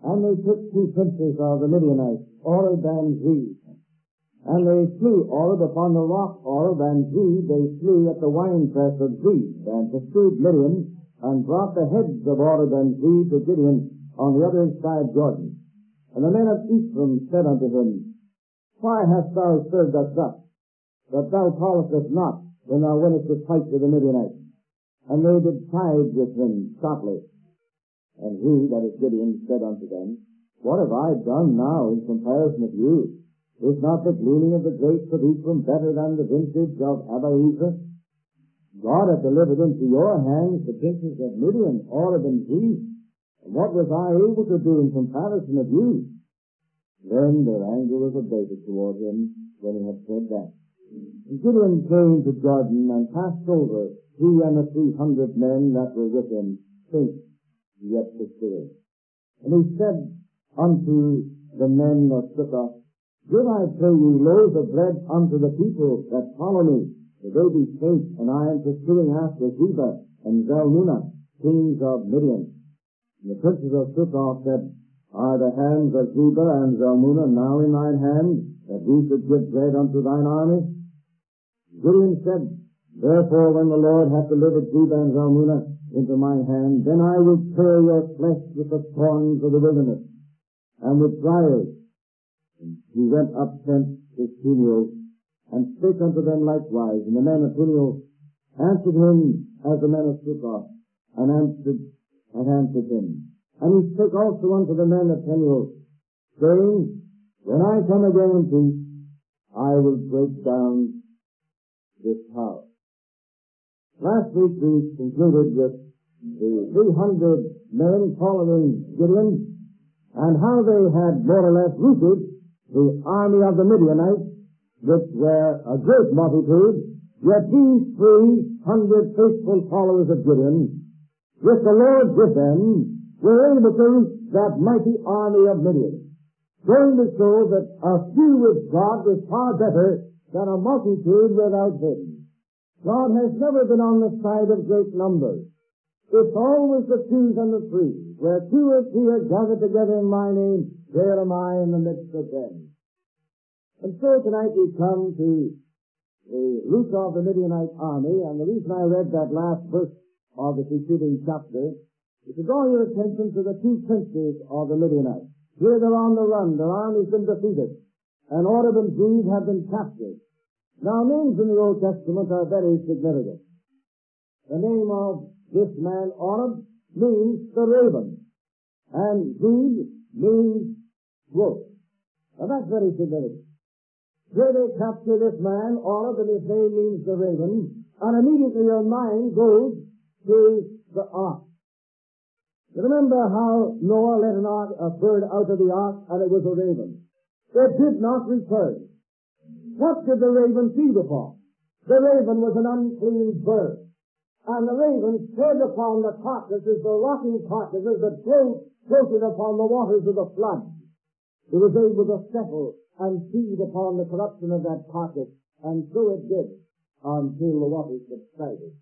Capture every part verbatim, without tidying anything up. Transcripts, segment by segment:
And they took two princes of the Midianites, Oreb and Zeeb. And they slew Oreb upon the rock Oreb, and Zeeb they slew at the winepress of Zeeb, and pursued Midian, and brought the heads of Oreb and Zeeb to Gideon on the other side Jordan. And the men of Ephraim said unto him, Why hast thou served us thus, that thou callest us not when thou wentest to fight with the Midianites? And they did side with him sharply. And he, that is Gideon, said unto them, What have I done now in comparison of you? Is not the gleaning of the grapes of Ephraim better than the vintage of Abiezer? God hath delivered into your hands the princes of Midian, Oreb and Zeeb. And what was I able to do in comparison of you? Then their anger was abated toward him when he had said that. And Gideon came to Jordan and passed over, he and the three hundred men that were with him, faint, yet pursuing. And he said unto the men of Succoth, Give, I pray you, loaves of bread unto the people that follow me, for they be faint, and I am pursuing after Zebah and Zalmunna, kings of Midian. And the princes of Succoth said, Are the hands of Zebah and Zalmunna now in thine hand, that we should give bread unto thine army? Gideon said, Therefore, when the Lord hath delivered Zebah and Zalmunna into mine hand, then I will tear your flesh with the thorns of the wilderness, and with briars. And he went up thence to Peniel, and spake unto them likewise. And the men of Peniel answered him as the men of Succoth, and answered, and answered him. And he spake also unto the men of Peniel, saying, When I come again in peace, I will break down this tower. Last week we concluded with the three hundred men following Gideon, and how they had more or less routed the army of the Midianites, which were a great multitude, yet these three hundred faithful followers of Gideon, with the Lord with them, were able to reach that mighty army of Midian, going to show that a few with God was far better than a multitude without him. God has never been on the side of great numbers. It's always the twos and the threes. Where two or three are gathered together in my name, there am I in the midst of them. And so tonight we come to the route of the Midianite army, and the reason I read that last verse of the preceding chapter is to draw your attention to the two princes of the Midianites. Here they're on the run, their army's been defeated, and Oreb and Zeeb have been captured. Now, names in the Old Testament are very significant. The name of this man, Oreb, means the raven, and Zeeb means wolf. Now, that's very significant. Here they capture this man, Oreb, and his name means the raven, and immediately your mind goes to the ark. You remember how Noah let an ark, a bird out of the ark, and it was a raven. It did not return. What did the raven feed upon? The raven was an unclean bird. And the raven fed upon the carcasses, the rotting carcasses that float, floated upon the waters of the flood. It was able to settle and feed upon the corruption of that carcass, and so it did until the waters subsided.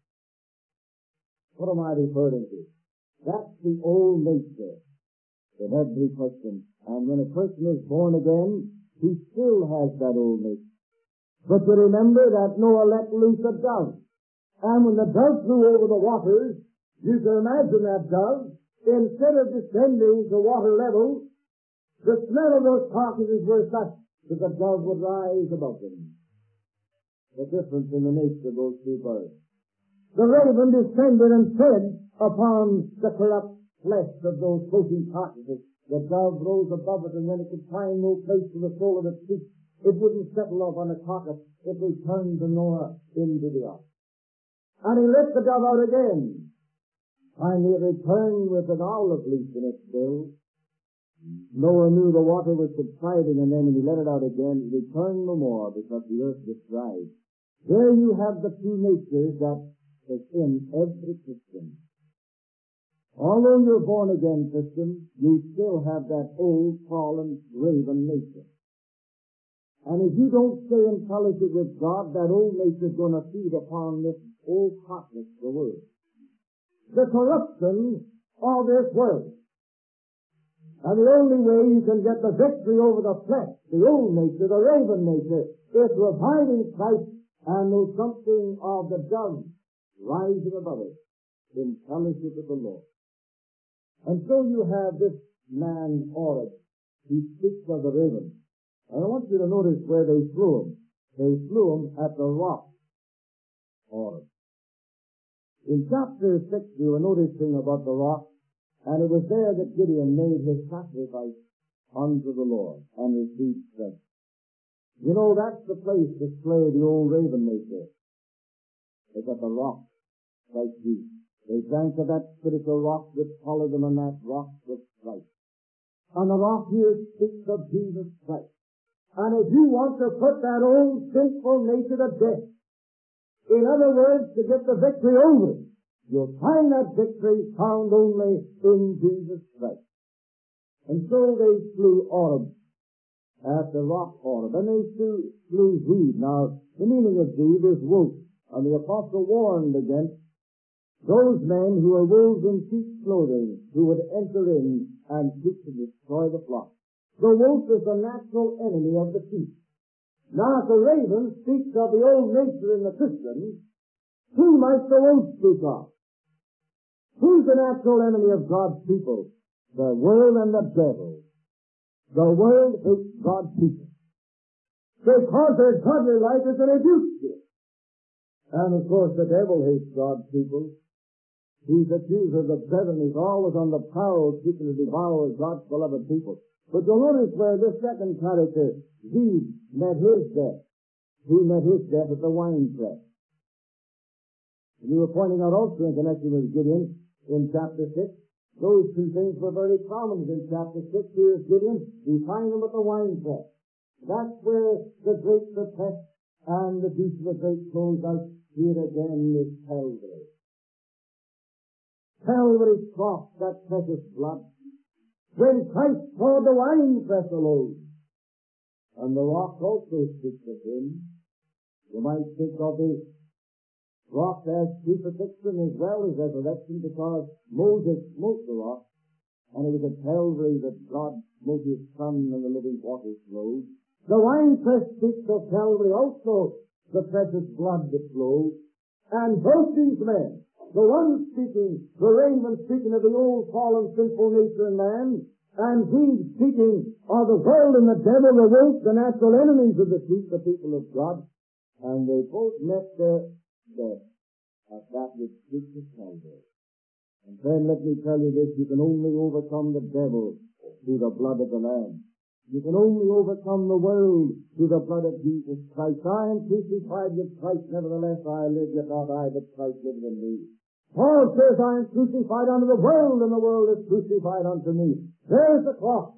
What am I referring to? That's the old nature in every person. And when a person is born again, he still has that old nature. But you remember that Noah let loose a dove. And when the dove flew over the waters, you can imagine that dove, instead of descending to water level, the smell of those carcasses were such that the dove would rise above them. The difference in the nature of those two birds. The raven descended and fed upon the corrupt flesh of those floating carcasses. The dove rose above it, and when it could find no place for the sole of its feet, it wouldn't settle up on a carcass. It returned to Noah into the ark. And he let the dove out again. Finally it returned with an olive leaf in its bill. Noah knew the water was subsiding, and then when he let it out again, it returned no more because the earth was dry. There you have the two natures that is in every Christian. Although you're born again Christian, you still have that old fallen raven nature. And if you don't stay in fellowship with God, that old nature is going to feed upon this old carcass, the world. The corruption of this world. And the only way you can get the victory over the flesh, the old nature, the raven nature, is to abide in Christ and know something of the dove rising above it in fellowship with the Lord. And so you have this man, Oreb. He speaks of the raven. And I want you to notice where they flew him. They flew him at the rock, Oreb. In chapter six, we were noticing about the rock, and it was there that Gideon made his sacrifice unto the Lord and received strength. You know, that's the place to slay the old raven nature. It's at the rock, like Jesus. They drank of that spiritual rock which followed them, and that rock was Christ. And the rock here speaks of Jesus Christ. And if you want to put that old sinful nature to death, in other words, to get the victory over it, you'll find that victory found only in Jesus Christ. And so they slew Oreb at the rock Oreb, and they slew, slew Zeb. Now, the meaning of Zeb is wolf, and the apostle warned against those men who were wolves in sheep's clothing, who would enter in and seek to destroy the flock. The wolf is the natural enemy of the sheep. Now, if the raven speaks of the old nature in the Christian, who might the wolf speak of? Who's the natural enemy of God's people? The world and the devil. The world hates God's people, because their godly life is an abuse to it. And of course the devil hates God's people. He's accused of the brethren. He's always on the prowl seeking to devour God's beloved people. But you'll notice where this second character, Zeb, met his death. He met his death at the wine press. And we were pointing out also in connection with Gideon in chapter six. Those two things were very prominent in chapter six. Here's Gideon. We find him at the wine press. That's where the grapes are pressed and the juice of the grape flows out. Here again is Calvary. Calvary's cross, that precious blood. When Christ poured the wine press alone, and the rock also speaks of him. You might think of the rock as crucifixion as well as resurrection, because Moses smote the rock, and it was at Calvary that God smote his Son and the living waters flowed. The wine press speaks of Calvary also, the precious blood that flows. And both these men, the one speaking, the raven speaking of the old fallen sinful nature in man, and he speaking of the world and the devil, the wolf, the natural enemies of the sheep, the people of God, and they both met their death at that which speaks of Calvary. And then let me tell you this, you can only overcome the devil through the blood of the Lamb. You can only overcome the world through the blood of Jesus Christ. I am crucified with Christ, nevertheless I live, yet not I, but Christ liveth in me. Paul says, I am crucified unto the world, and the world is crucified unto me. There's the cross.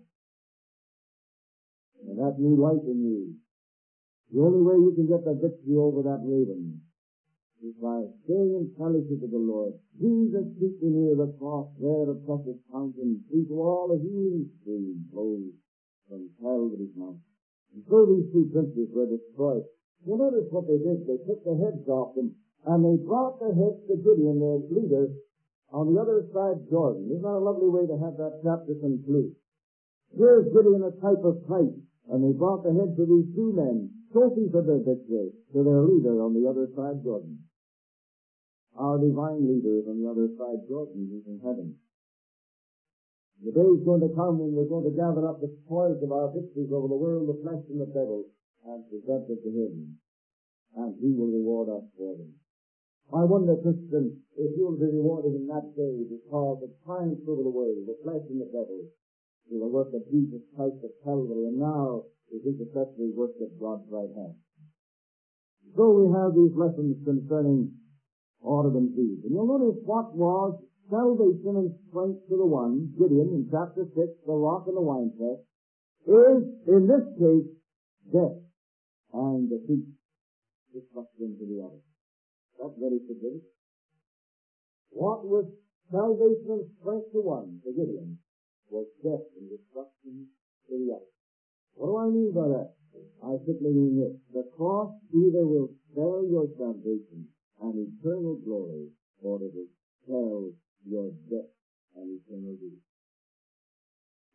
And that new life in you. The only way you can get the victory over that raven is by staying in fellowship with the Lord. Jesus speaking near the cross, there the precious fountain, through all a healing stream flows from Calvary's mountain. And so these two princes were destroyed. You notice what they did. They took the heads off them, and they brought their heads to Gideon, their leader, on the other side of Jordan. Isn't that a lovely way to have that chapter conclude? Here's Gideon, a type of Christ, and they brought the heads of these two men, trophies of their victory, to their leader on the other side of Jordan. Our divine leader is on the other side of Jordan. He's in heaven. The day is going to come when we're going to gather up the spoils of our victories over the world, the flesh, and the devil, and present it to him, and he will reward us for them. I wonder, Christian, if you'll be rewarded in that day because of triumph over the world, the flesh and the devil, through the work of Jesus Christ at Calvary, and now is intercessory work at God's right hand. So we have these lessons concerning Oreb and Zeb. And you'll notice what was salvation and strength to the one, Gideon, in chapter six, the rock and the winepress, is, in this case, death and defeat, destruction to the other. That's very significant. What was salvation and strength to one, to Gideon, was death and destruction to the other. What do I mean by that? I simply mean this. The cross either will spell your salvation and eternal glory, or it will spell your death and eternal grief.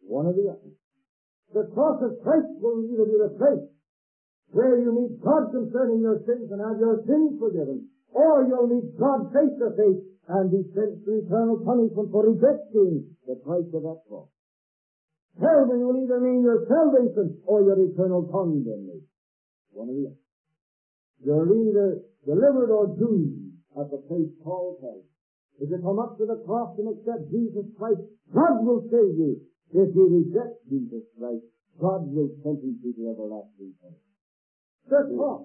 One or the other. The cross of Christ will either be the place where you meet God concerning your sins and have your sins forgiven, or you'll meet God face to face and be sent to eternal punishment for rejecting the Christ of that cross. Hell will either mean your salvation or your eternal condemnation. One or the other. You're either delivered or doomed at the place called hell. If you come up to the cross and accept Jesus Christ, God will save you. If you reject Jesus Christ, God will sentence you to everlasting hell. The cross.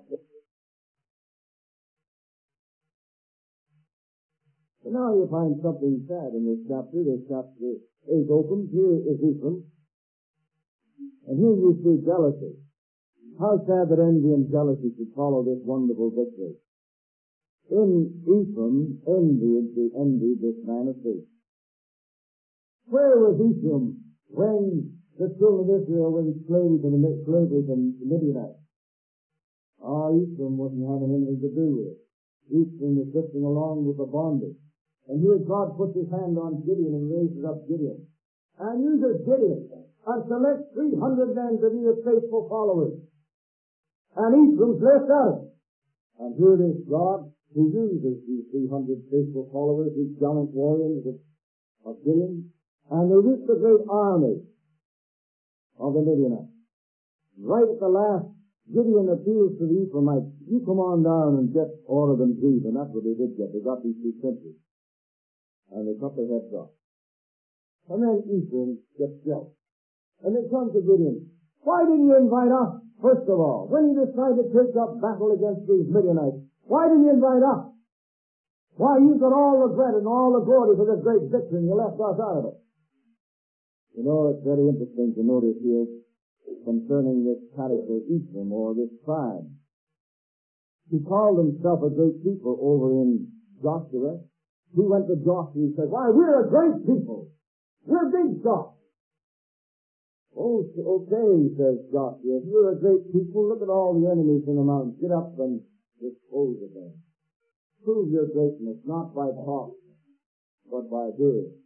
So now you find something sad in this chapter. This chapter is opened. Here is Ephraim. And here you see jealousy. How sad that envy and jealousy should follow this wonderful victory. In Ephraim, envy, the envy this man of faith. Where was Ephraim when the children of Israel were enslaved in the slavery from the Midianites? Ah, Ephraim wasn't having anything to do with it. Ephraim was drifting along with the bondage. And here God puts his hand on Gideon and raises up Gideon. And uses Gideon and selects three hundred men to be his faithful followers. And Ephraim's left out. And here it is God who uses these three hundred faithful followers, these gallant warriors of, of Gideon, and they reach the great army of the Midianites. Right at the last, Gideon appeals to the Ephraimites, you come on down and get Oreb and Zeb, and that's what they did get. They got these two princes. And they cut their heads off. And then Ephraim gets jealous. And they come to Gideon. Why didn't you invite us, first of all, when you decided to take up battle against these Midianites? Why didn't you invite us? Why, you got all the credit and all the glory for this great victory, and you left us out of it. You know, it's very interesting to notice here concerning this character Ephraim, or this tribe. He called himself a great people over in Joshua. He went to Joshua and said, why, we're a great people. We're big shots. Oh, okay, says Joshua. If you're a great people, look at all the enemies in the mountains. Get up and dispose of them. Prove your greatness, not by talk, but by doing.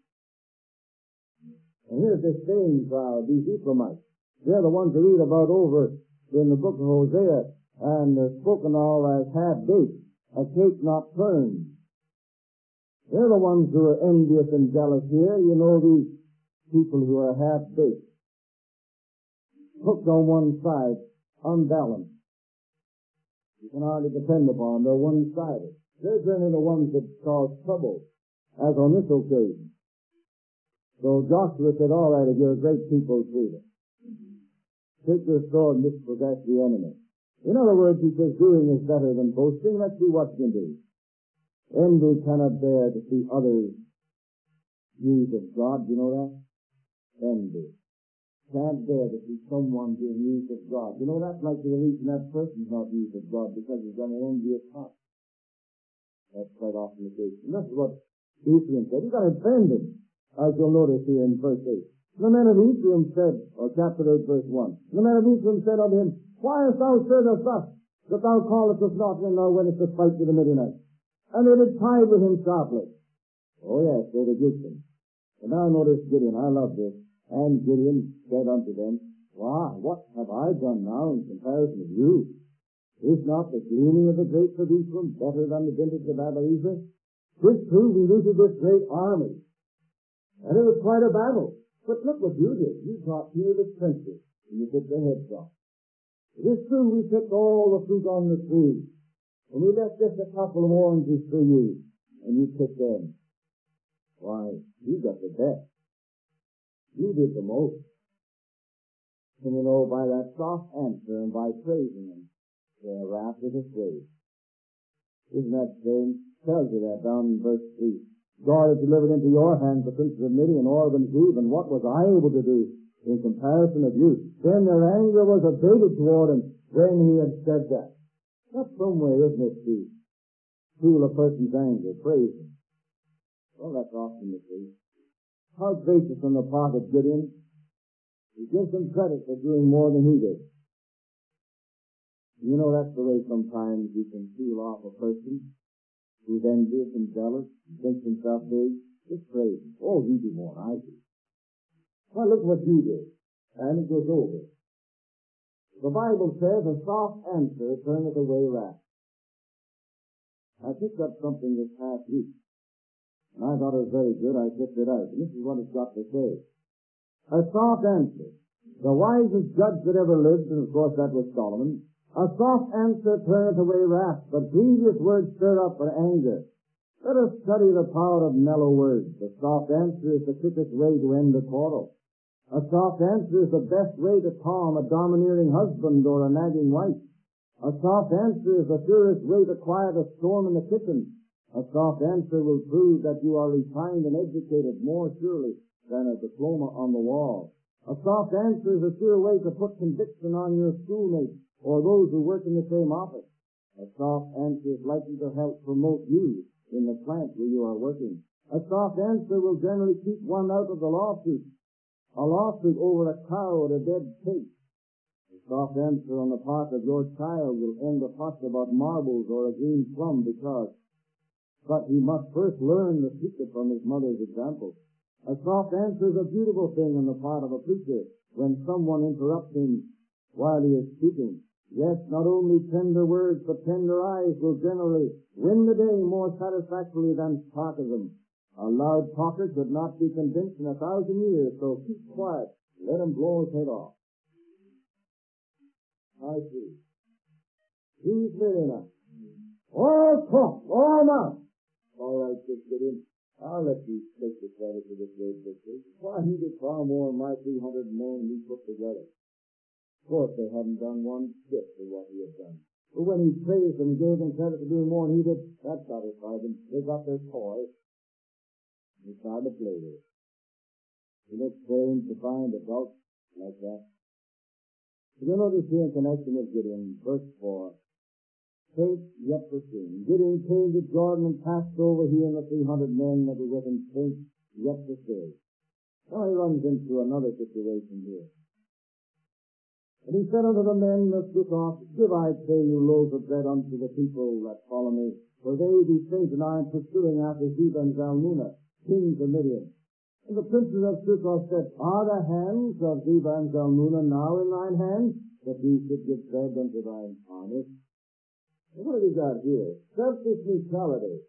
And here's this same crowd, these Ephraimites. They're the ones we read about over in the book of Hosea, and they're spoken of as half-baked, a cake not turned. They're the ones who are envious and jealous here. You know, these people who are half-baked, hooked on one side, unbalanced. You can hardly depend upon them. They're one-sided. They're generally the ones that cause trouble, as on this occasion. So Joshua said, all right, if you're a great people, freedom. Take your sword and dispossess the enemy. In other words, he says, doing is better than boasting. Let's see what you can do. Envy cannot bear to see others used of God. Do you know that? Envy. Can't bear to see someone being used of God. You know, that's like the reason that person's not used of God, because he's got an envious heart. That's quite often the case. And that's what Ephraim said. He got offended, as you'll notice here in verse eight. The men of Ephraim said, or chapter eight, verse one, the men of Ephraim said unto him, why hast thou served us thus, that thou callest us not when thou wentest to fight with the Midianites? And they did chide with him sharply. Oh yes, they rebuked him. And now notice Gideon. I love this. And Gideon said unto them, why, what have I done now in comparison with you? Is not the gleaning of the grapes of Ephraim better than the vintage of Abiezer? Tis true, we looted this great army, and it was quite a battle. But look what you did. You got two of the princes, and you took their heads off. It is true, we took all the fruit on the tree, and we left just a couple of oranges for you, and you took them. Why, you got the best. You did the most. And you know, by that soft answer and by praising him, their wrath is assuaged. Isn't that strange? Tells you that down in verse three. God has delivered into your hands the princes of Midian, Oreb and Zeb, and what was I able to do in comparison of you? Then their anger was abated toward him when he had said that. That's some way, isn't it, to cool a person's anger, praise him. Well, that's often the case. How gracious on the part of Gideon. He gives him credit for doing more than he did. You know, that's the way sometimes you can feel off a person who's envious and jealous and thinks himself big. Just praise him. Oh, he do more than I do. Well, look what you did. And it goes over. The Bible says, a soft answer turneth away wrath. I picked up something this past week, and I thought it was very good. I checked it out, and this is what it's got to say. A soft answer. The wisest judge that ever lived, and of course that was Solomon. A soft answer turneth away wrath, but grievous words stir up for anger. Let us study the power of mellow words. A soft answer is the quickest way to end a quarrel. A soft answer is the best way to calm a domineering husband or a nagging wife. A soft answer is the surest way to quiet a storm in the kitchen. A soft answer will prove that you are refined and educated more surely than a diploma on the wall. A soft answer is a sure way to put conviction on your schoolmates or those who work in the same office. A soft answer is likely to help promote you in the plant where you are working. A soft answer will generally keep one out of the lawsuit. A lawsuit over a cow or a dead pig. A soft answer on the part of your child will end a fuss about marbles or a green plum because, but he must first learn the secret from his mother's example. A soft answer is a beautiful thing on the part of a preacher when someone interrupts him while he is speaking. Yes, not only tender words, but tender eyes will generally win the day more satisfactorily than sarcasm. A loud talker could not be convinced in a thousand years, so keep quiet. Let him blow his head off. I see. Who's there now? All talk, all mouth. All right, just get in. I'll let you take the credit for this great victory. Why, he did far more than my three hundred men we put together. Of course, they hadn't done one bit for what he had done. But when he praised them and gave them credit for doing more than he did, that satisfied them. They got their toy. He started to play with it. He looked strange to find adults like that. You notice here in connection with Gideon, verse four, faith yet pursuing. Gideon came to Jordan and passed over he and the three hundred men that were with him, faith yet pursuing. Now he runs into another situation here. And he said unto the men that took off, give, I pray you, loaves of bread unto the people that follow me, for they be faint, and I am pursuing after Zebah and Zalmunna, kings of Midian. And the princes of Succoth said, are the hands of Zebah and Zalmunna now in thine hands, that these should give bread unto thine army? And what have we got here? Selfish neutrality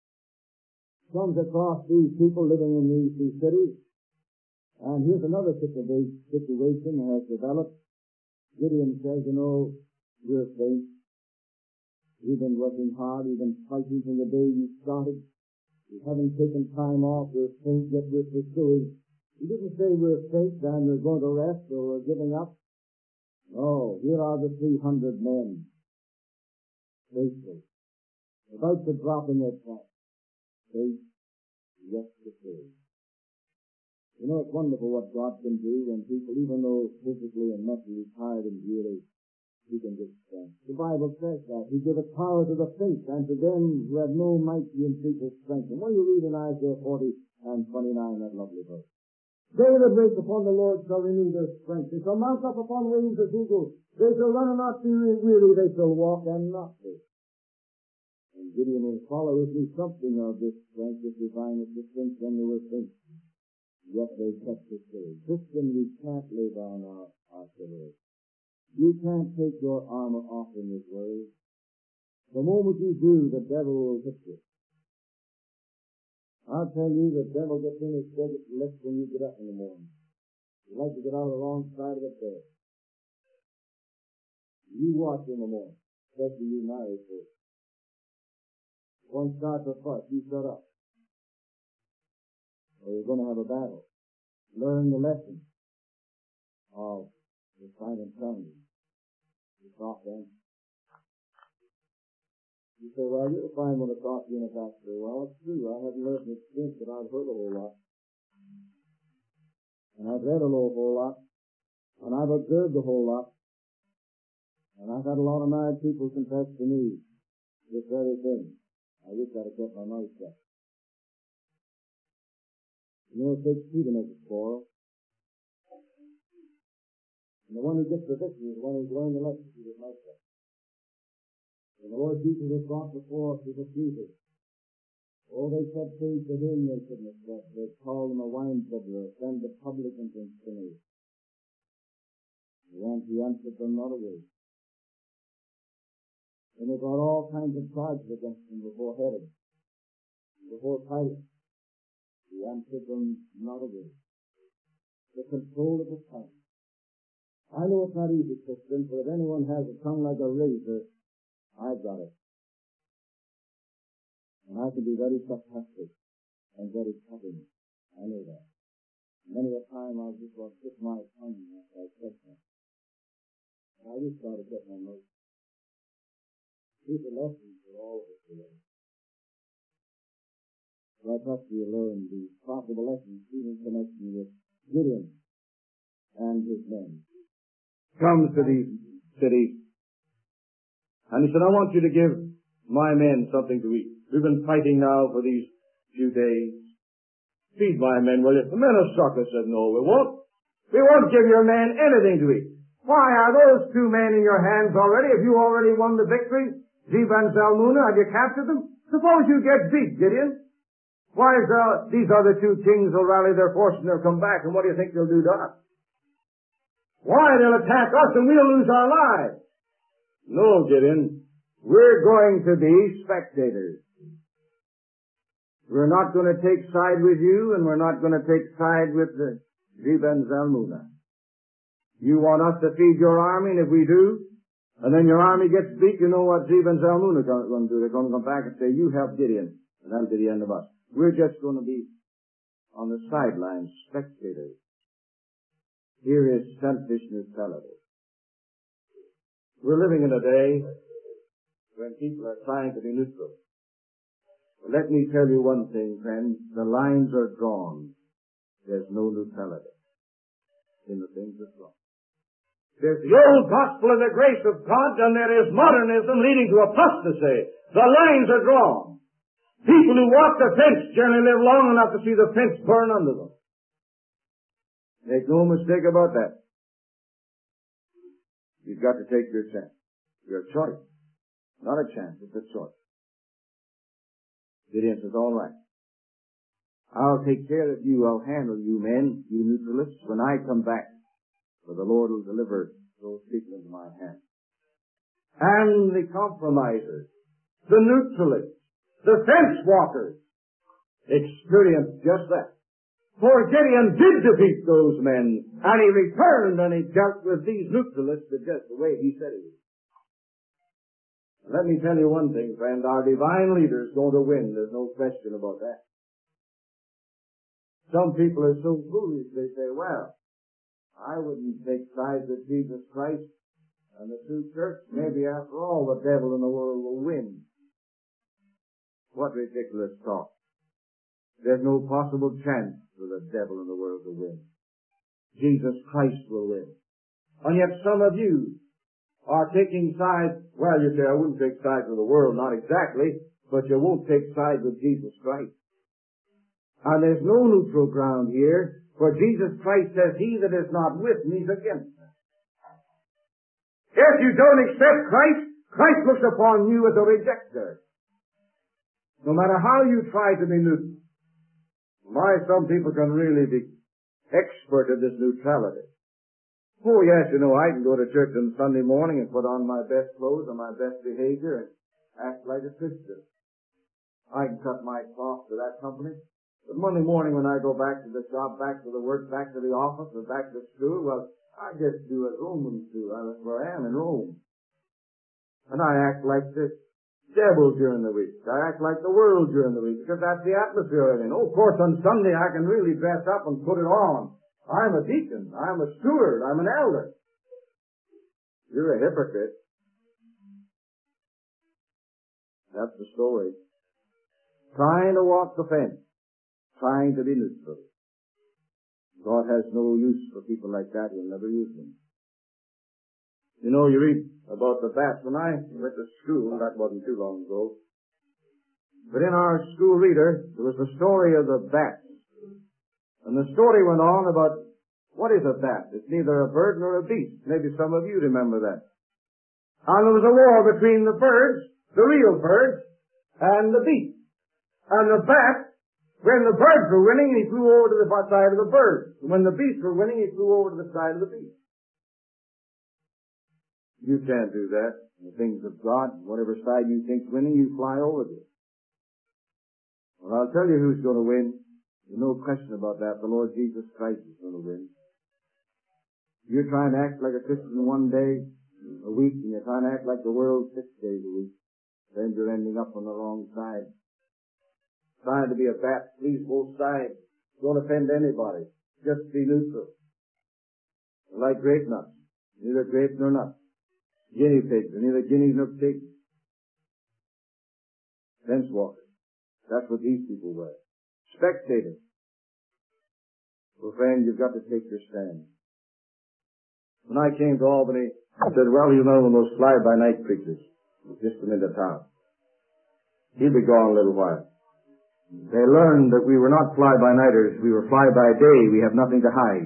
comes across these people living in these two cities. And here's another situation that has developed. Gideon says, you know, you're faint. You've been working hard. You've been fighting from the day you started. You haven't taken time off. You're faint, yet you're pursuing. He didn't say we're faint and we're going to rest or we're giving up. No, here are the three hundred men. Faithful. About to drop in their tracks. Faith, yet pursuing. You know, it's wonderful what God can do when people, even though physically and mentally tired and weary, He can give strength. The Bible says that. He giveth power to the faint, and to them who have no might He increaseth strength. And when you read in Isaiah forty and twenty-nine, that lovely verse. They that wait upon the Lord shall renew their strength. They shall mount up upon wings as eagles. They shall run and not be weary. They shall walk and not faint. And Gideon will follow with me something of this strength, this divine assistance, when they were faint. Yet they kept the faith. Christian, we can't lay down our artillery. You can't take your armor off in this way. The moment you do, the devil will hit you. I'll tell you, the devil gets in his bed less when you get up in the morning. You like to get out of the wrong side of the bed. You watch in the morning, especially you married folks. One starts a fuss, you shut up. Or you're going to have a battle. Learn the lesson of the silent tongue. The soft answer. You say, well, you're fine when to talk to you in a factory. Well, it's true. I haven't learned an experience, but I've heard a whole lot. And I've read a whole, whole lot. And I've observed a whole lot. And I've had a lot of married people confess to me this very thing. I wish I'd have kept my mouth shut. You know, it takes two to make a quarrel. And the one who gets the victory is the one who's learned the lesson to his mouth shut. And the Lord Jesus was brought before us with accusers. Oh, they said things to him they shouldn't have said. They called him a wine peddler, send the publicans and sinners. And he answered them not a word. And they brought all kinds of charges against him before Herod, before Pilate. He answered them not a word. The control of his tongue. I know it's not easy, Christian, for if anyone has a tongue like a razor, I've got it. And I can be very sarcastic and very cutting. I know that. Many a time I've just want to stick my tongue after I said that. And I just got to get my notes. These are lessons for all of us today. So I trust you learn the possible lessons even in connection with Gideon and his men. Comes to these cities, and he said, I want you to give my men something to eat. We've been fighting now for these few days. Feed my men, will you? The men of Succoth said, no, we won't. We won't give your men anything to eat. Why, are those two men in your hands already? Have you already won the victory? Zebah and Zalmunna, have you captured them? Suppose you get beat, Gideon. Why, is, uh, these other two kings will rally their force and they'll come back, and what do you think they'll do to us? Why, they'll attack us and we'll lose our lives. No, Gideon, we're going to be spectators. We're not going to take side with you, and we're not going to take side with the Zebah and Zalmunna. You want us to feed your army, and if we do, and then your army gets beat, you know what Zebah and Zalmunna are going to do. They're going to come back and say, you help Gideon, and that'll be the end of us. We're just going to be on the sidelines, spectators. Here is selfish neutrality. We're living in a day when people are trying to be neutral. Let me tell you one thing, friends. The lines are drawn. There's no neutrality in the things of God. There's the old gospel of the grace of God, and there is modernism leading to apostasy. The lines are drawn. People who walk the fence generally live long enough to see the fence burn under them. Make no mistake about that. You've got to take your chance. Your choice. Not a chance, it's a choice. Gideon says, all right. I'll take care of you. I'll handle you men, you neutralists, when I come back. For the Lord will deliver those people into my hand. And the compromisers, the neutralists, the fence walkers, experience just that. For Gideon did defeat those men, and he returned and he dealt with these neutralists just the way he said he would. Let me tell you one thing, friend, our divine leader is going to win. There's no question about that. Some people are so foolish, they say, well, I wouldn't take sides with Jesus Christ and the true church. Maybe after all the devil in the world will win. What ridiculous talk. There's no possible chance for the devil in the world to win. Jesus Christ will win. And yet some of you are taking sides. Well, you say, I wouldn't take sides with the world. Not exactly. But you won't take sides with Jesus Christ. And there's no neutral ground here. For Jesus Christ says, he that is not with me is against me. If you don't accept Christ, Christ looks upon you as a rejecter. No matter how you try to be neutral. My, some people can really be expert at this neutrality. Oh yes, you know, I can go to church on Sunday morning and put on my best clothes and my best behavior and act like a Christian. I can cut my cloth to that company. But Monday morning when I go back to the shop, back to the work, back to the office, or back to school, well, I just do as Romans do. That's where I am in Rome. And I act like this devil during the week. I act like the world during the week because that's the atmosphere I'm in. Oh, of course, on Sunday I can really dress up and put it on. I'm a deacon. I'm a steward. I'm an elder. You're a hypocrite. That's the story. Trying to walk the fence. Trying to be neutral. God has no use for people like that. He'll never use them. You know, you read about the bats. When I went to school, that wasn't too long ago, but in our school reader, there was the story of the bats. And the story went on about, what is a bat? It's neither a bird nor a beast. Maybe some of you remember that. And there was a war between the birds, the real birds, and the beasts. And the bat, when the birds were winning, he flew over to the side of the birds. And when the beasts were winning, he flew over to the side of the beasts. You can't do that. The things of God, whatever side you think's winning, you fly over to it. Well, I'll tell you who's going to win. There's no question about that. The Lord Jesus Christ is going to win. You're trying to act like a Christian one day a week, and you're trying to act like the world six days a week. Then you're ending up on the wrong side. Trying to be a bat, please both sides. Don't offend anybody. Just be neutral. Like grape nuts. Neither grapes nor nuts. Guinea pigs, and neither guineas nor pigs. Fence walkers. That's what these people were. Spectators. Well, friend, you've got to take your stand. When I came to Albany, I said, well, you know, those fly-by-night preachers, just come into town. He'll be gone a little while. They learned that we were not fly-by-nighters, we were fly-by-day. We have nothing to hide.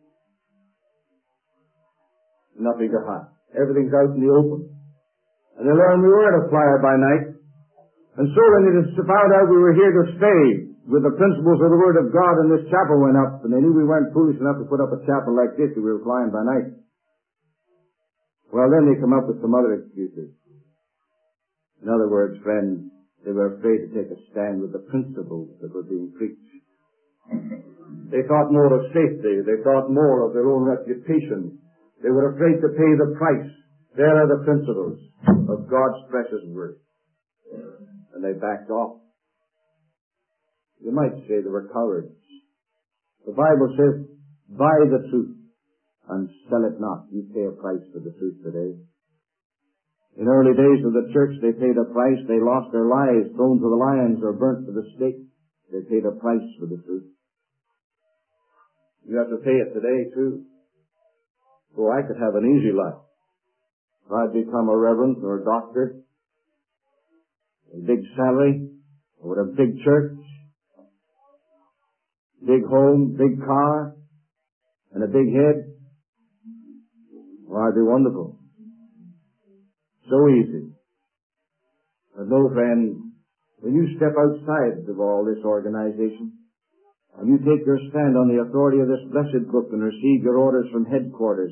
Nothing to hide. Everything's out in the open. And they learned we weren't a fly-by-night. And so when they just found out we were here to stay with the principles of the Word of God, and this chapel went up, and they knew we weren't foolish enough to put up a chapel like this if we were flying by night. Well, then they come up with some other excuses. In other words, friends, they were afraid to take a stand with the principles that were being preached. They thought more of safety. They thought more of their own reputation. They were afraid to pay the price. There are the principles of God's precious Word. And they backed off. You might say they were cowards. The Bible says, buy the truth and sell it not. You pay a price for the truth today. In early days of the church, they paid a price. They lost their lives, thrown to the lions, or burnt to the stake. They paid a price for the truth. You have to pay it today, too. Oh, I could have an easy life. If I'd become a reverend or a doctor, a big salary, or a big church, big home, big car, and a big head, well, I'd be wonderful. So easy. But no, friend, when you step outside of all this organization, and you take your stand on the authority of this blessed book and receive your orders from headquarters,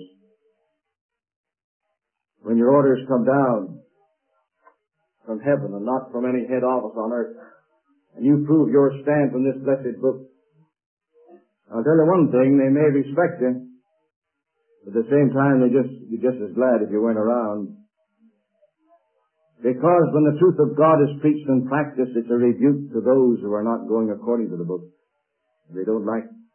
when your orders come down from heaven and not from any head office on earth, and you prove your stand from this blessed book, I'll tell you one thing, they may respect you, but at the same time they just be just as glad if you weren't around. Because when the truth of God is preached and practiced, it's a rebuke to those who are not going according to the book. They don't like it.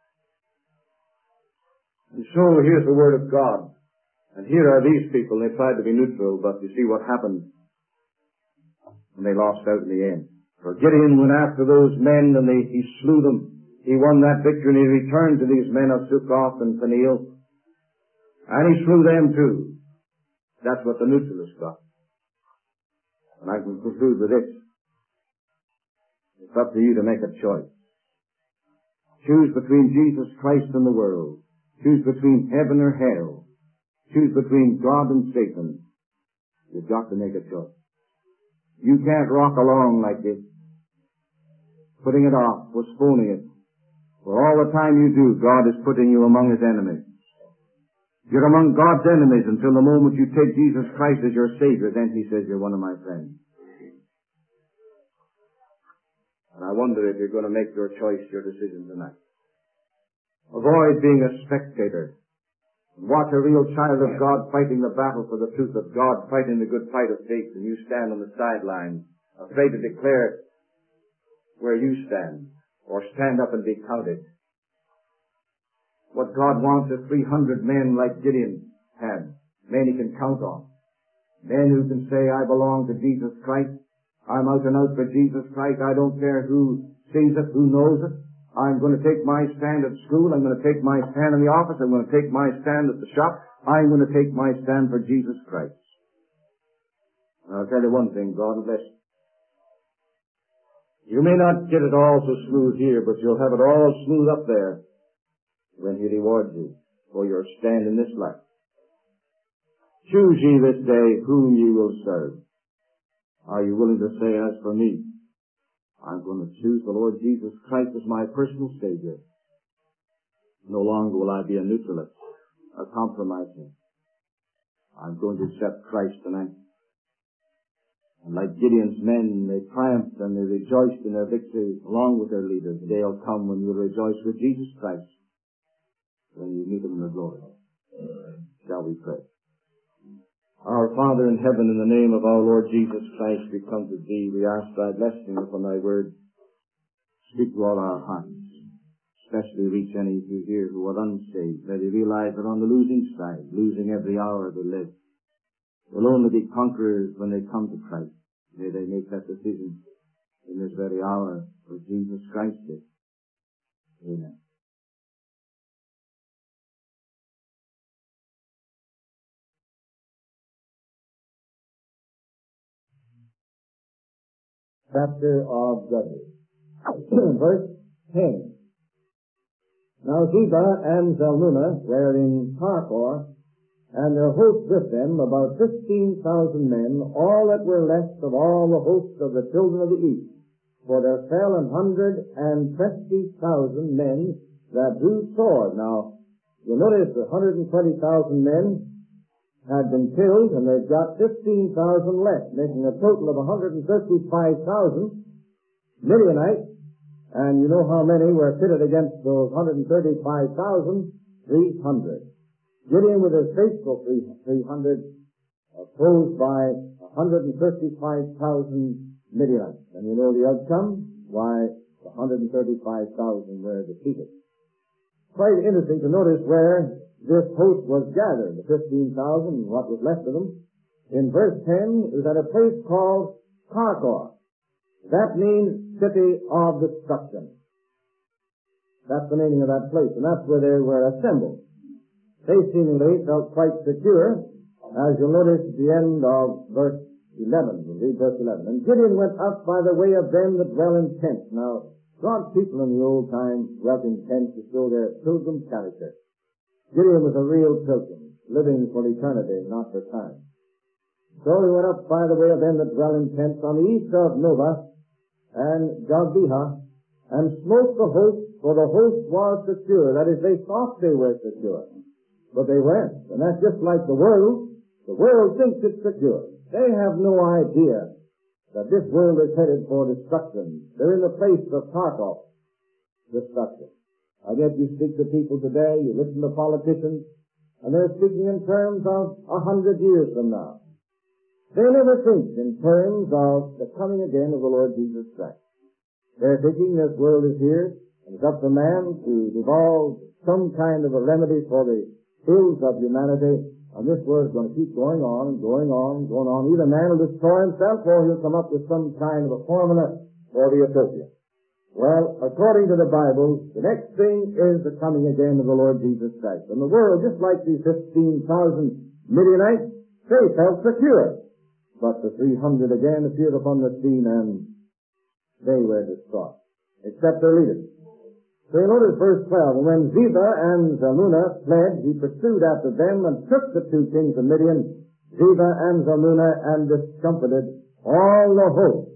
And so here's the Word of God. And here are these people. They tried to be neutral, but you see what happened. And they lost out in the end. For Gideon went after those men and they, he slew them. He won that victory and he returned to these men of Succoth and Peniel. And he slew them too. That's what the neutralists got. And I can conclude with this. It's up to you to make a choice. Choose between Jesus Christ and the world. Choose between heaven or hell. Choose between God and Satan. You've got to make a choice. You can't rock along like this, putting it off, postponing it. For all the time you do, God is putting you among His enemies. You're among God's enemies until the moment you take Jesus Christ as your Savior. Then He says, you're one of my friends. And I wonder if you're going to make your choice, your decision tonight. Avoid being a spectator. Watch a real child of God fighting the battle for the truth of God, fighting the good fight of faith, and you stand on the sidelines, afraid to declare where you stand, or stand up and be counted. What God wants is three hundred men like Gideon had, men He can count on, men who can say, I belong to Jesus Christ, I'm out and out for Jesus Christ, I don't care who sees it, who knows it, I'm going to take my stand at school, I'm going to take my stand in the office, I'm going to take my stand at the shop, I'm going to take my stand for Jesus Christ. And I'll tell you one thing, God will bless you. You may not get it all so smooth here, but you'll have it all smooth up there when He rewards you for your stand in this life. Choose ye this day whom ye will serve. Are you willing to say, as for me, I'm going to choose the Lord Jesus Christ as my personal Savior. No longer will I be a neutralist, a compromiser. I'm going to accept Christ tonight. And like Gideon's men, they triumphed and they rejoiced in their victory along with their leaders. The day will come when you'll rejoice with Jesus Christ when you meet him in the glory. Shall we pray? Our Father in heaven, in the name of our Lord Jesus Christ, we come to thee. We ask thy blessing upon thy word. Speak to all our hearts. Especially reach any who here who are unsaved. Let they realize they're on the losing side, losing every hour they live. They'll only be conquerors when they come to Christ. May they make that decision in this very hour for Jesus Christ's sake. Amen. Chapter of Judges. Verse ten. Now Zebah and Zalmunna were in Karkor, and their host with them, about fifteen thousand men, all that were left of all the hosts of the children of the east. For there fell an hundred and twenty thousand men that drew sword. Now, you'll notice a hundred and twenty thousand men had been killed, and they've got fifteen thousand left, making a total of one hundred and thirty-five thousand Midianites. And you know how many were pitted against those one hundred and thirty-five thousand? three hundred. Gideon with his faithful three hundred, opposed by one hundred and thirty-five thousand Midianites. And you know the outcome? Why, one hundred and thirty-five thousand were defeated. Quite interesting to notice where this host was gathered, the fifteen thousand, what was left of them. In verse ten, is at a place called Karkor. That means city of destruction. That's the meaning of that place, and that's where they were assembled. They seemingly felt quite secure, as you'll notice at the end of verse eleven. We'll read verse eleven. And Gideon went up by the way of them that dwell in tents. Now, God's people in the old time dwelt in tents to show their pilgrim character. Gideon was a real pilgrim, living for eternity, not for time. So he went up by the way of them that dwell in tents on the east of Nobah and Jogbeha, and smote the host, for the host was secure. That is, they thought they were secure. But they weren't. And that's just like the world. The world thinks it's secure. They have no idea that this world is headed for destruction. They're in the place of Karkor, destruction. I guess you speak to people today, you listen to politicians, and they're speaking in terms of a hundred years from now. They never think in terms of the coming again of the Lord Jesus Christ. They're thinking this world is here, and it's up to man to evolve some kind of a remedy for the ills of humanity, and this world is going to keep going on and going on and going on. Either man will destroy himself, or he'll come up with some kind of a formula for the utopia. Well, according to the Bible, the next thing is the coming again of the Lord Jesus Christ. And the world, just like these fifteen thousand Midianites, they felt secure. But the three hundred again appeared upon the scene, and they were destroyed, except their leaders. So you notice verse twelve, and when Zebah and Zalmunna fled, he pursued after them and took the two kings of Midian, Zebah and Zalmunna, and discomfited all the host.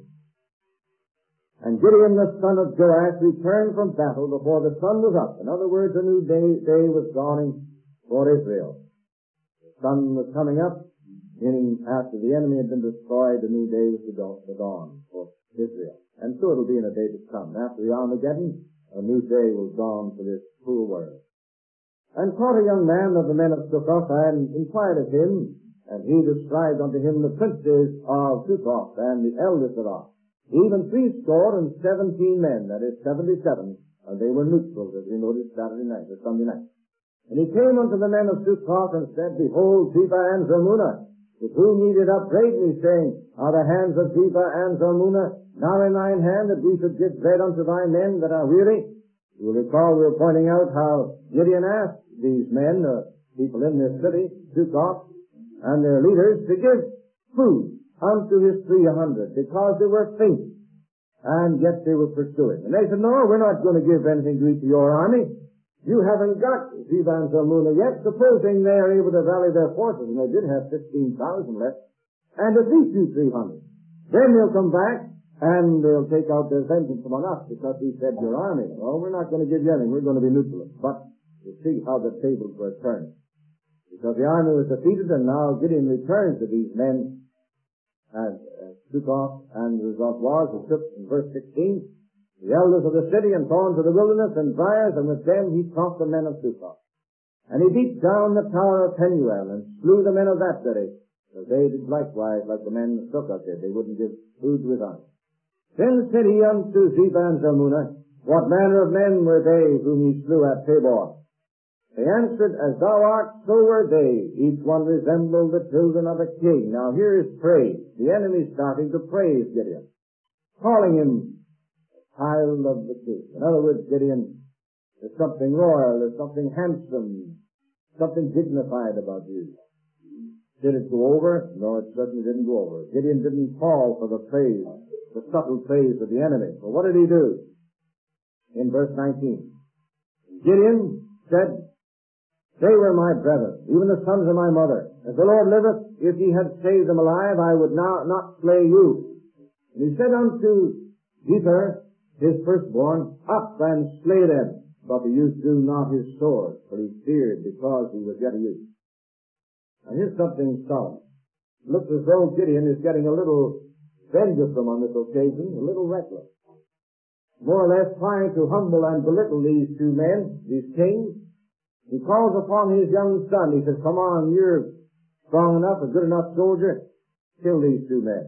And Gideon the son of Joash returned from battle before the sun was up. In other words, a new day, day was dawning for Israel. The sun was coming up, meaning after the enemy had been destroyed, a new day was the dawn for Israel. And so it'll be in a day to come. After the Armageddon, a new day will dawn for this cruel world. And caught a young man of the men of Succoth, and inquired of him, and he described unto him the princes of Succoth, and the elders thereof, even threescore and seventeen men, that is seventy-seven, and they were neutrals, as we noticed Saturday night or Sunday night. And he came unto the men of Succoth and said, Behold, Zebah and Zalmunna, with whom ye did upbraid me, saying, Are the hands of Zebah and Zalmunna now in thine hand, that we should give bread unto thy men that are weary? You will recall we were pointing out how Gideon asked these men, uh, people in this city, Succoth, and their leaders, to give food unto his three hundred, because they were faint, and yet they were pursuing. And they said, No, we're not going to give anything to eat to your army. You haven't got Zebah and Zalmunna yet, supposing they are able to rally their forces, and they did have fifteen thousand left, and defeat you three hundred. Then they'll come back, and they'll take out their vengeance among us because he said your army. Well, we're not going to give you anything. We're going to be neutral. But you see how the tables were turned. Because the army was defeated, and now Gideon returns to these men and uh, Succoth, and the result was, he took, in verse sixteen, the elders of the city and gone to the wilderness and briars, and with them he taught the men of Succoth. And he beat down the tower of Penuel and slew the men of that city. So they did likewise like the men of Succoth did. They wouldn't give food to his army. Then said he unto Zebah and Zalmunna, what manner of men were they whom ye slew at Tabor? They answered, as thou art, so were they. Each one resembled the children of a king. Now here is praise. The enemy starting to praise Gideon, calling him a child of the king. In other words, Gideon, there's something royal, there's something handsome, something dignified about you. Did it go over? No, it certainly didn't go over. Gideon didn't fall for the praise, the subtle praise of the enemy. But what did he do? In verse nineteen, Gideon said, they were my brethren, even the sons of my mother. As the Lord liveth, if he had saved them alive, I would now not slay you. And he said unto Jether, his firstborn, up and slay them. But the youth drew not his sword, for he feared, because he was yet a youth. Now here's something solemn. It looks as though Gideon is getting a little vengesome on this occasion, a little reckless. More or less trying to humble and belittle these two men, these kings. He calls upon his young son. He says, come on, you're strong enough, a good enough soldier. Kill these two men.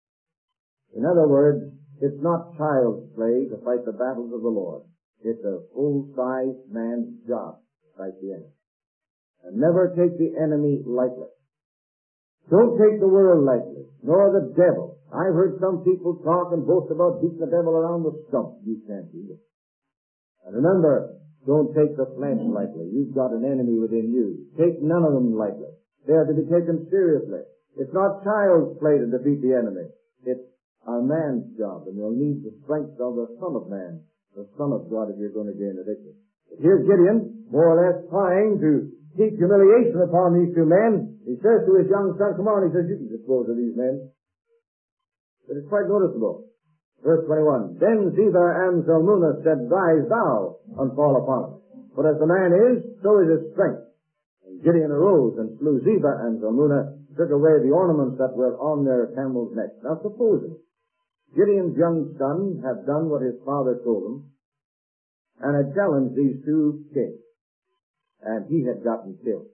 In other words, it's not child's play to fight the battles of the Lord. It's a full-sized man's job to fight the enemy. And never take the enemy lightly. Don't take the world lightly, nor the devil. I've heard some people talk and boast about beating the devil around the stump. You can't do it. And remember, don't take the flesh lightly. You've got an enemy within you. Take none of them lightly. They are to be taken seriously. It's not child's play to defeat the enemy. It's a man's job, and you'll need the strength of the Son of Man, the Son of God, if you're going to gain a victory. But here's Gideon, more or less trying to heap humiliation upon these two men. He says to his young son, come on, he says, you can dispose of these men. But it's quite noticeable. Verse twenty-one, then Zebah and Zalmunna said, rise thou and fall upon us. But as the man is, so is his strength. And Gideon arose and slew Zebah and Zalmunna, took away the ornaments that were on their camels' necks. Now supposing Gideon's young son had done what his father told him, and had challenged these two kings, and he had gotten killed.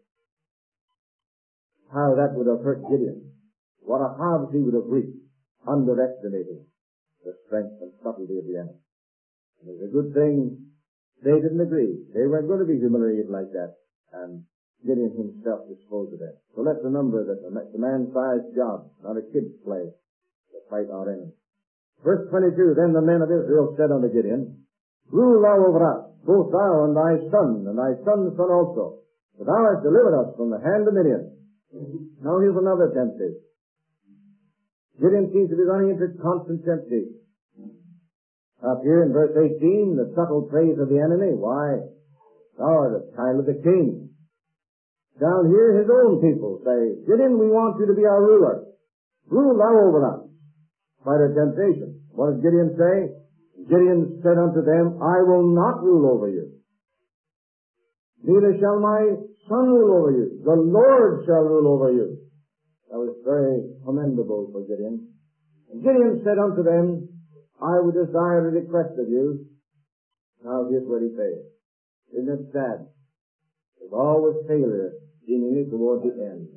How that would have hurt Gideon. What a halves he would have reaped, underestimating the strength and subtlety of the enemy. And it was a good thing they didn't agree. They weren't going to be humiliated like that. And Gideon himself disposed of them. So let's remember that the man-sized job, not a kid's play, to fight our enemy. Verse twenty-two, then the men of Israel said unto Gideon, rule thou over us, both thou and thy son, and thy son's son also, for thou hast delivered us from the hand of Midian. Now here's another temptation. Gideon seems to be running into constant temptation. Up here in verse eighteen, the subtle praise of the enemy. Why? Thou art a child of the king. Down here, his own people say, Gideon, we want you to be our ruler. Rule thou over us. Quite a temptation. What did Gideon say? Gideon said unto them, I will not rule over you. Neither shall my son rule over you. The Lord shall rule over you. That was very commendable for Gideon. And Gideon said unto them, I would desire a request of you. Now here's what he says. Isn't it sad? There's always failure seemingly toward the end.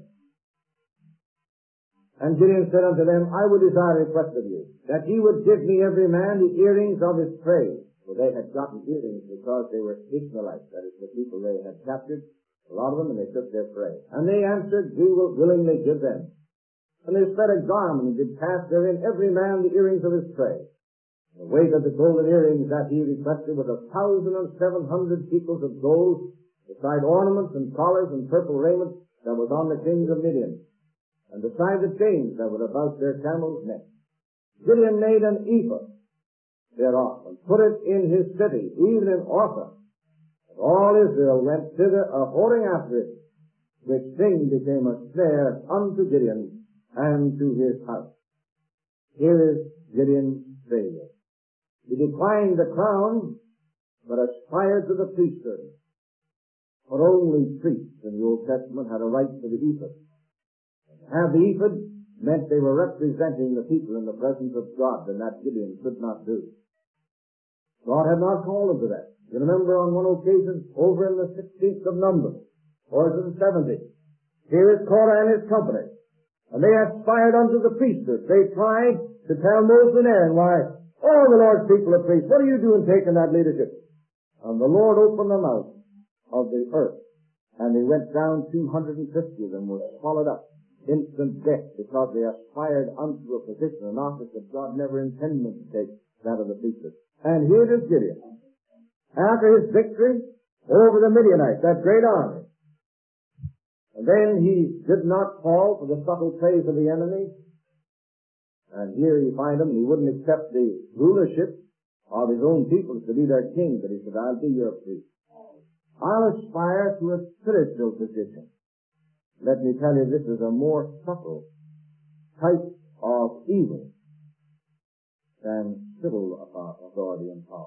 And Gideon said unto them, I would desire a request of you, that ye would give me every man the earrings of his prey. For they had gotten earrings because they were Ishmaelites, that is, the people they had captured. A lot of them, and they took their prey. And they answered, we will willingly give them. And they spread a garment and did cast therein every man the earrings of his prey. The weight of the golden earrings that he requested was a thousand and seven hundred shekels of gold, beside ornaments and collars and purple raiment that was on the kings of Midian, and beside the chains that were about their camels' necks. Gideon made an ephod thereof, and put it in his city, even in Ophrah. And all Israel went thither a-whoring after it, which thing became a snare unto Gideon and to his house. Here is Gideon's failure. He declined the crown, but aspired to the priesthood. For only priests in the Old Testament had a right to the ephod. To have the ephod meant they were representing the people in the presence of God, and that Gideon could not do. God had not called him to that. You remember on one occasion, over in the sixteenth of Numbers, or is it the seventeenth? Here is Korah and his company, and they aspired unto the priesthood. They tried to tell Moses and Aaron, why, all the Lord's people are priests. What are you doing taking that leadership? And the Lord opened them out of the earth, and they went down two hundred fifty of them were swallowed up. Instant death, because they aspired unto a position, an office that God never intended them to take, that of the priesthood. And here is Gideon. After his victory over the Midianites, that great army, and then he did not fall for the subtle praise of the enemy. And here you find him, he wouldn't accept the rulership of his own people to be their king, but he said, I'll be your priest. I'll aspire to a spiritual position. Let me tell you, this is a more subtle type of evil than civil authority and power.